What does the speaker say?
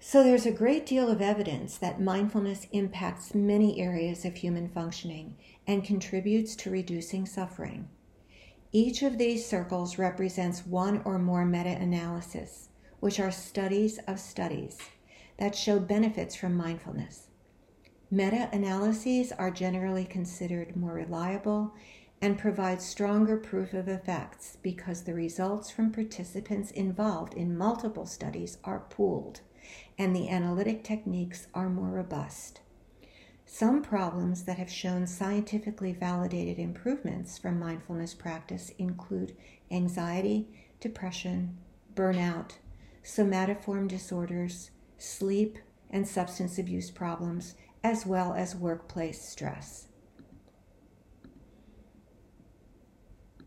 So there's a great deal of evidence that mindfulness impacts many areas of human functioning and contributes to reducing suffering. Each of these circles represents one or more meta-analyses, which are studies of studies that show benefits from mindfulness. Meta-analyses are generally considered more reliable and provide stronger proof of effects because the results from participants involved in multiple studies are pooled and the analytic techniques are more robust. Some problems that have shown scientifically validated improvements from mindfulness practice include anxiety, depression, burnout, somatoform disorders, sleep and substance abuse problems, as well as workplace stress.